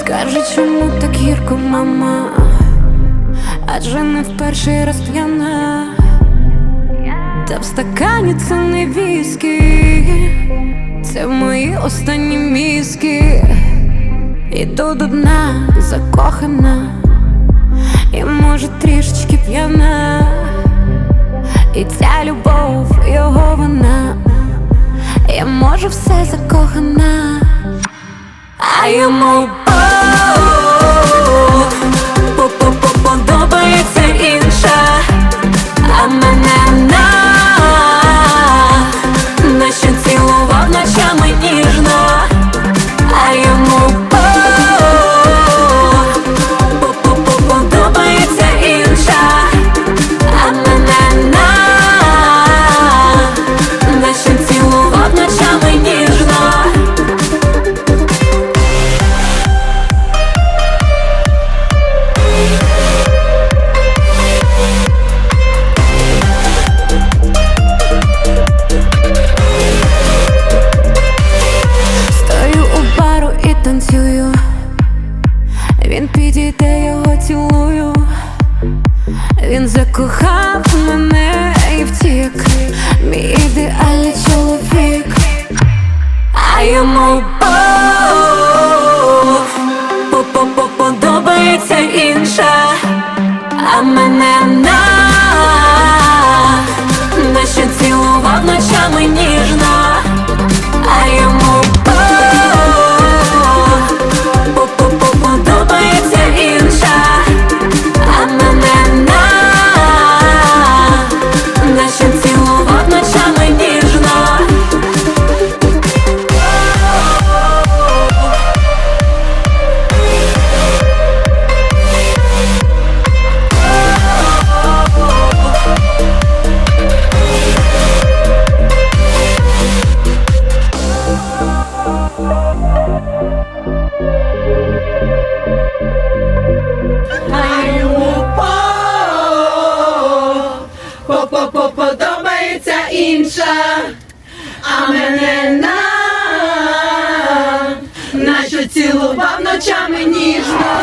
Скажи, чому так гірко, мама? Адже не в перший раз п'яна. Та в стакані це не віскі, це мої останні мізки. Іду до дна, закохана, і може трішечки п'яна. І ця любов, його вина, я може все закохана, а йому подобається інша, а мене нащо цілував ночами ніжно, а йому подобається інша, а мене нащо цілував ночами ніжно. Він підійде, його цілую. Він закохав мене і втік, мій ідеальний чоловік, а йому подобається інша, а мене нащо цілував ночами ніжно, а йому подобається інша, а мене нащо цілував ночами ніжно. Подобається інша, а мене нащо цілував ночами ніжно.